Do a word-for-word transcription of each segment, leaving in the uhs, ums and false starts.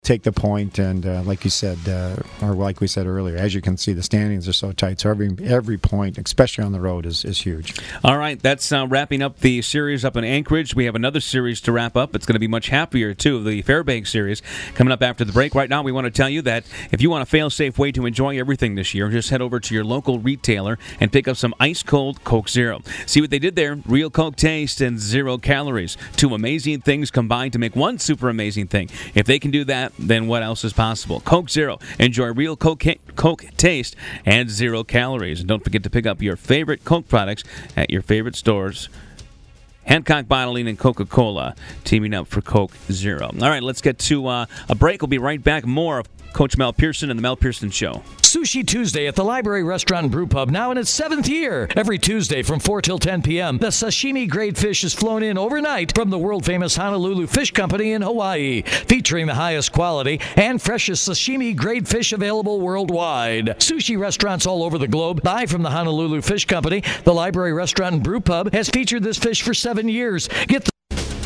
take the point, and uh, like you said, uh, or like we said earlier, as you can see, the standings are so tight, so every every point, especially on the road, is, is huge. All right, that's uh, wrapping up the series up in Anchorage. We have another series to wrap up. It's going to be much happier, too, the Fairbanks series, coming up after the break. Right now, we want to tell you that if you want a fail-safe way to enjoy everything this year, just head over to your local retailer and pick up some ice-cold Coke Zero. See what they did there? Real Coke taste and zero calories. Two amazing things combined to make one super amazing thing. If they can do that, then what else is possible? Coke Zero. Enjoy real Coke, Coke taste and zero calories. And don't forget to pick up your favorite Coke products at your favorite stores. Hancock Bottling and Coca-Cola teaming up for Coke Zero. All right, let's get to uh, a break. We'll be right back. More of Coach Mel Pearson and the Mel Pearson Show. Sushi Tuesday at the Library Restaurant and Brew Pub, now in its seventh year. Every Tuesday from four till ten p.m., the sashimi-grade fish is flown in overnight from the world-famous Honolulu Fish Company in Hawaii, featuring the highest quality and freshest sashimi-grade fish available worldwide. Sushi restaurants all over the globe buy from the Honolulu Fish Company. The Library Restaurant and Brew Pub has featured this fish for seven years. Get the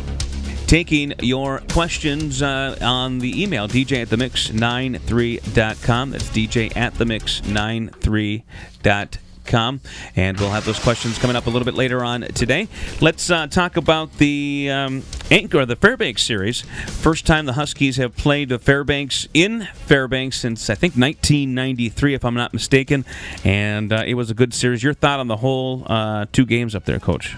Taking your questions uh, on the email, d j at the mix ninety-three dot com. That's d j at the mix ninety-three dot com. And we'll have those questions coming up a little bit later on today. Let's uh, talk about the um, Anchor, or the Fairbanks series. First time the Huskies have played the Fairbanks in Fairbanks since, I think, nineteen ninety-three, if I'm not mistaken. And uh, it was a good series. Your thought on the whole uh, two games up there, Coach?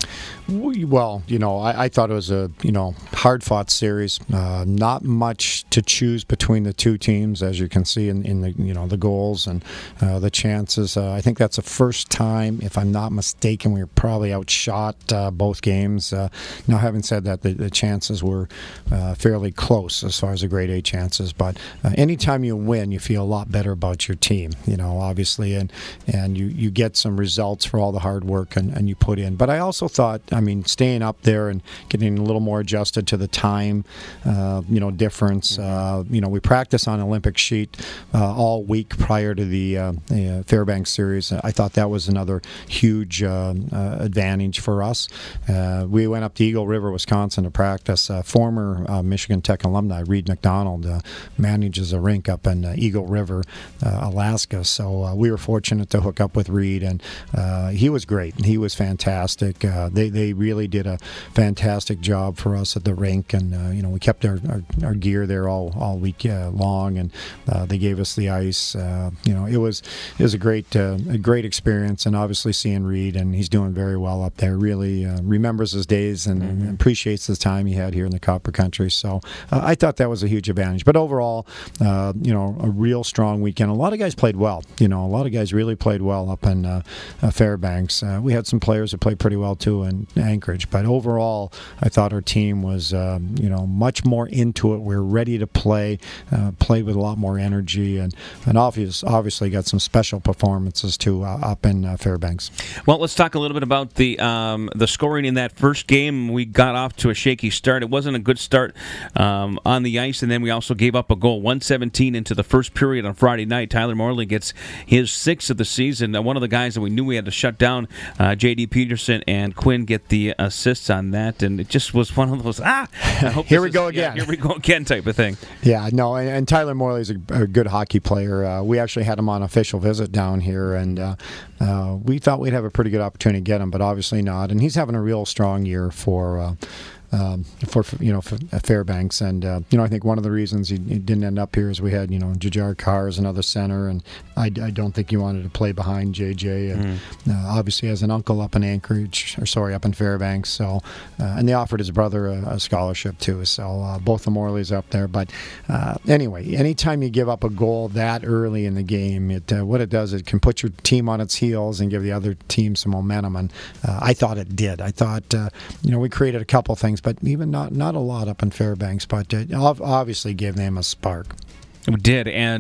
Well, you know, I, I thought it was a, you know, hard-fought series. Uh, not much to choose between the two teams, as you can see in, in the, you know, the goals and uh, the chances. Uh, I think that's the first time, if I'm not mistaken, we were probably outshot uh, both games. Uh, now, having said that, the, the chances were uh, fairly close as far as the grade A chances. But uh, anytime you win, you feel a lot better about your team, you know, obviously, and and you, you get some results for all the hard work and, and you put in. But I also thought, I mean, staying up there and getting a little more adjusted to the time, uh, you know, difference. Uh, you know, we practice on Olympic sheet uh, all week prior to the uh, uh, Fairbanks series. I thought that was another huge uh, uh, advantage for us. Uh, we went up to Eagle River, Wisconsin to practice. Uh, former uh, Michigan Tech alumni, Reed McDonald, uh, manages a rink up in uh, Eagle River, uh, Alaska. So uh, we were fortunate to hook up with Reed, and uh, he was great. He was fantastic. Uh, they, they really did a fantastic job for us at the rink, and uh, you know, we kept our, our, our gear there all all week uh, long, and uh, they gave us the ice. Uh, you know, it was it was a great uh, a great experience, and obviously seeing Reed, and he's doing very well up there. Really uh, remembers his days and, mm-hmm. and appreciates the time he had here in the Copper Country. So uh, I thought that was a huge advantage. But overall, uh, you know, a real strong weekend. A lot of guys played well. You know, a lot of guys really played well up in uh, uh, Fairbanks. Uh, we had some players who played pretty well too in Anchorage. But overall, I thought our team was, um, you know, much more into it. We we're ready to play, uh, played with a lot more energy, and and obvious, obviously got some special performances too uh, up in uh, Fairbanks. Well, let's talk a little bit about the um, the scoring in that first game. We got off to a shaky start. It wasn't a good start um, on the ice, and then we also gave up a goal, one seventeen into the first period on Friday night. Tyler Morley gets his sixth of the season. Uh, one of the guys that we knew we had to shut down, uh, J D Peterson and Quinn, get the assists on that, and it just was one of those, ah, I hope here we is, go again. Yeah, here we go again type of thing. Yeah, no, and, and Tyler Morley's a, a good hockey player. Uh, we actually had him on official visit down here, and uh, uh, we thought we'd have a pretty good opportunity to get him, but obviously not. And he's having a real strong year for uh, um, for you know for Fairbanks, and uh, you know I think one of the reasons he, he didn't end up here is we had you know Jajar Carr as another center, and I, I don't think he wanted to play behind J J, and mm. uh, obviously has an uncle up in Anchorage, or sorry, up in Fairbanks. So uh, and they offered his brother a, a scholarship too. So uh, both the Morleys up there. But uh, anyway, anytime you give up a goal that early in the game, it uh, what it does, it can put your team on its heels and give the other team some momentum. And uh, I thought it did. I thought uh, you know we created a couple things, but even not not a lot up in Fairbanks. But it obviously gave them a spark. It did, and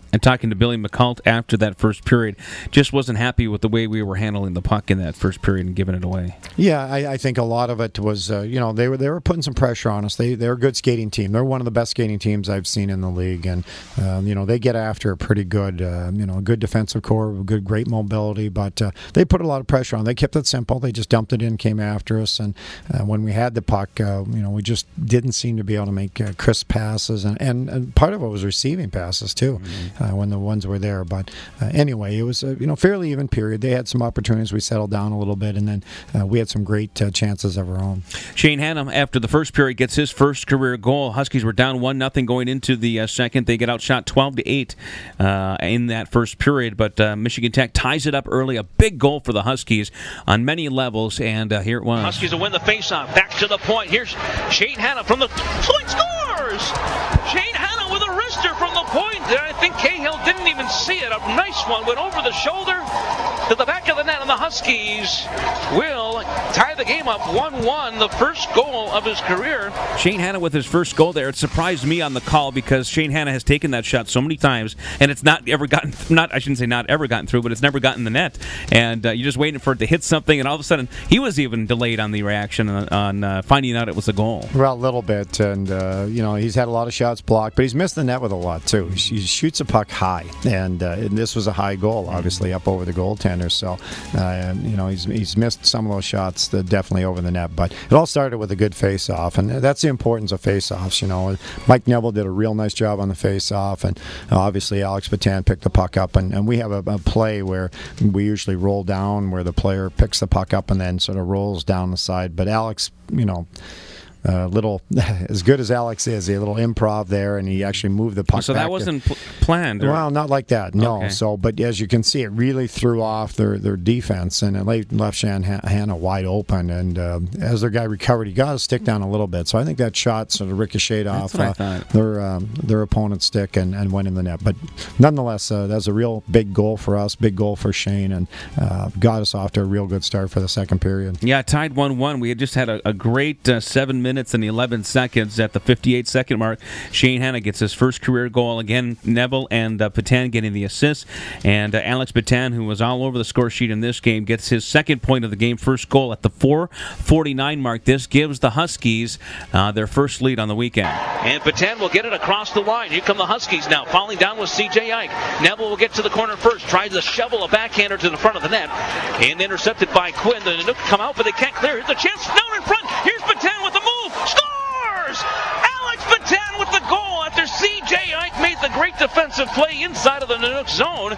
And talking to Billy McCult after that first period, just wasn't happy with the way we were handling the puck in that first period and giving it away. Yeah, I, I think a lot of it was, uh, you know, they were they were putting some pressure on us. They they're a good skating team. They're one of the best skating teams I've seen in the league, and um, you know they get after it pretty good. Uh, you know, good defensive core, good great mobility, but uh, they put a lot of pressure on. They kept it simple. They just dumped it in, came after us, and uh, when we had the puck, uh, you know, we just didn't seem to be able to make uh, crisp passes, and, and and part of it was receiving passes too. Mm-hmm. Uh, when the ones were there. But uh, anyway, it was a you know fairly even period. They had some opportunities. We settled down a little bit, and then uh, we had some great uh, chances of our own. Shane Hannum, after the first period, gets his first career goal. Huskies were down one nothing going into the uh, second. They get outshot twelve to eight uh, in that first period, but uh, Michigan Tech ties it up early. A big goal for the Huskies on many levels, and uh, here it was. Huskies will win the faceoff. Back to the point. Here's Shane Hannum from the point. Scores! Shane Hannum with a wrister from the point. I think Cahill didn't even see it. A nice one went over the shoulder to the back of the net, and the Huskies will tie the game up one one, the first goal of his career. Shane Hannah with his first goal there. It surprised me on the call because Shane Hannah has taken that shot so many times, and it's not ever gotten, not I shouldn't say not ever gotten through, but it's never gotten the net. And uh, you're just waiting for it to hit something, and all of a sudden, he was even delayed on the reaction on, on uh, finding out it was a goal. Well, a little bit, and uh, you know, he's had a lot of shots blocked, but he's missed the net with a lot, too. He, he shoots a puck high, and, uh, and this was a high goal, obviously, up over the goaltender, so, uh, you know, he's he's missed some of those shots that definitely over the net, but it all started with a good face-off, and that's the importance of face-offs, you know. Mike Neville did a real nice job on the face-off, and obviously Alex Patan picked the puck up, and, and we have a, a play where we usually roll down, where the player picks the puck up and then sort of rolls down the side, but Alex, you know, a uh, little, as good as Alex is, a little improv there, and he actually moved the puck. So back that wasn't to, pl- planned. Or? Well, not like that. No. Okay. So, but as you can see, it really threw off their, their defense, and it left Shane Hannah wide open. And uh, as their guy recovered, he got his stick down a little bit. So I think that shot sort of ricocheted That's off uh, their um, their opponent's stick and, and went in the net. But nonetheless, uh, that was a real big goal for us, big goal for Shane, and uh, got us off to a real good start for the second period. Yeah, tied one one. We had just had a, a great uh, seven minutes and eleven seconds. At the fifty-eight second mark, Shane Hannah gets his first career goal. Again, Neville and uh, Patan getting the assist, and uh, Alex Patan, who was all over the score sheet in this game, gets his second point of the game, first goal at the four forty-nine mark. This gives the Huskies uh, their first lead on the weekend. And Patan will get it across the line. Here come the Huskies now, falling down with C J Ike. Neville will get to the corner first, tries to shovel a backhander to the front of the net, and intercepted by Quinn. The Nanook come out, but they can't clear. Here's a chance down in front. Here's Patan with the move. Scores! Alex Patan with the goal after C J Ike made the great defensive play inside of the Nanook zone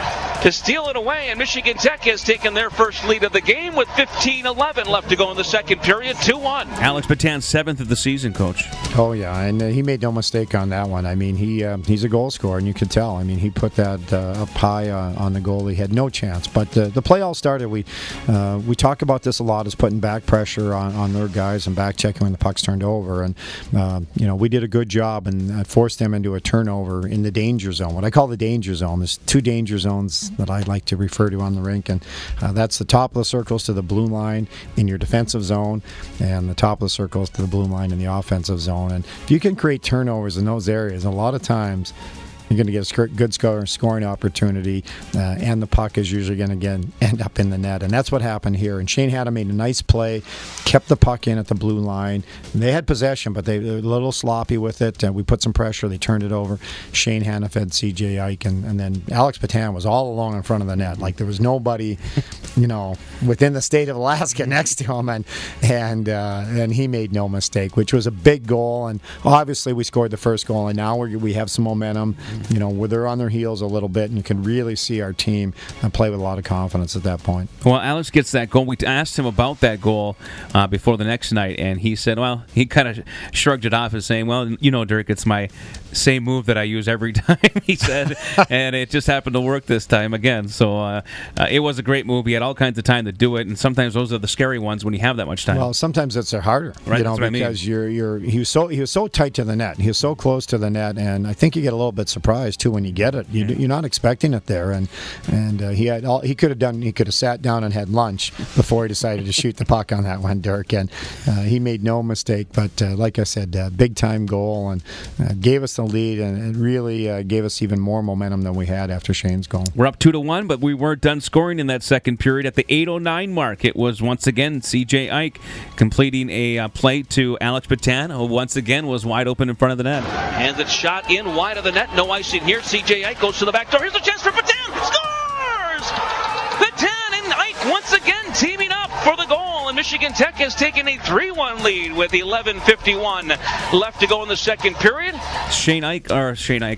to steal it away, and Michigan Tech has taken their first lead of the game with fifteen eleven left to go in the second period, two one. Alex Patan, seventh of the season, Coach. Oh, yeah, and uh, he made no mistake on that one. I mean, he uh, he's a goal scorer, and you could tell. I mean, he put that uh, up high uh, on the goal. He had no chance. But uh, the play all started. We uh, we talk about this a lot, is putting back pressure on, on their guys and back checking when the puck's turned over. And, uh, you know, we did a good job and uh, forced them into a turnover in the danger zone. What I call the danger zone. There's two danger zones that I like to refer to on the rink, and uh, that's the top of the circles to the blue line in your defensive zone, and the top of the circles to the blue line in the offensive zone. And if you can create turnovers in those areas, a lot of times you're going to get a good score, scoring opportunity, uh, and the puck is usually going to again end up in the net. And that's what happened here. And Shane Hannah made a nice play, kept the puck in at the blue line. And they had possession, but they were a little sloppy with it. And we put some pressure. They turned it over. Shane Hannah fed C J Ike, and, and then Alex Patan was all alone in front of the net. Like there was nobody, you know, within the state of Alaska next to him. And and uh, and he made no mistake, which was a big goal. And obviously we scored the first goal, and now we we have some momentum. You know, where they're on their heels a little bit, and you can really see our team play with a lot of confidence at that point. Well, Alex gets that goal. We asked him about that goal uh, before the next night, and he said, well, he kind of shrugged it off as saying, well, you know, Dirk, it's my same move that I use every time, he said, and it just happened to work this time again. So uh, uh, it was a great move. He had all kinds of time to do it, and sometimes those are the scary ones when you have that much time. Well, sometimes it's harder, right? You know, That's because what I mean. you're you're he was so he was so tight to the net. He was so close to the net, and I think you get a little bit surprised surprise too when you get it. You, you're not expecting it there, and and uh, he had all he could have done. He could have sat down and had lunch before he decided to shoot the puck on that one, Dirk. And uh, he made no mistake. But uh, like I said, uh, big time goal and uh, gave us the lead, and it really uh, gave us even more momentum than we had after Shane's goal. We're up two to one, but we weren't done scoring in that second period. At the eight oh nine mark, it was once again C J Ike completing a uh, play to Alex Patan, who once again was wide open in front of the net. And it's shot in wide of the net. No icing here. C J Ike goes to the back door. Here's a chance for Patan. Scores! Patan and Ike once again teaming up for the goal. And Michigan Tech has taken a three one lead with eleven fifty-one left to go in the second period. Shane Ike, or Shane Ike,